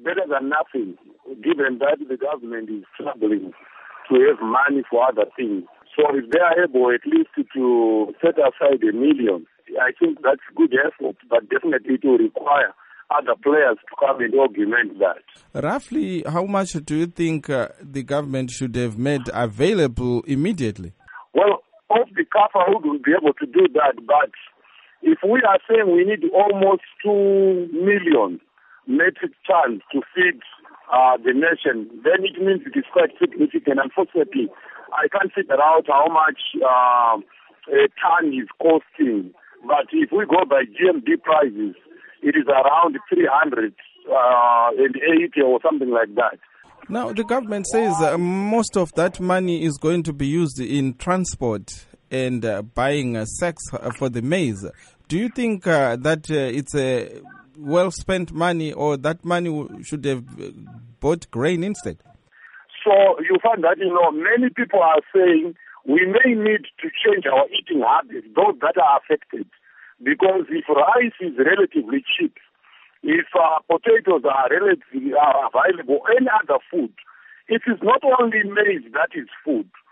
better than nothing, given that the government is struggling to have money for other things. So if they are able at least to set aside $1 million, I think that's good effort, but definitely it will require other players to come and augment that. Roughly, how much do you think the government should have made available immediately? Well, off the cuff, I wouldn't be able to do that, but if we are saying we need almost 2 million metric tons to feed the nation, then it means it is quite significant. Unfortunately, I can't figure out how much a ton is costing, but if we go by GMD prices, it is around 380 or something like that. Now, the government says most of that money is going to be used in transport and buying sacks for the maize. Do you think that it's a well-spent money, or that money should have bought grain instead? So you find that, many people are saying we may need to change our eating habits, those that are affected, because if rice is relatively cheap, if potatoes are relatively available, any other food, it is not only maize that is food.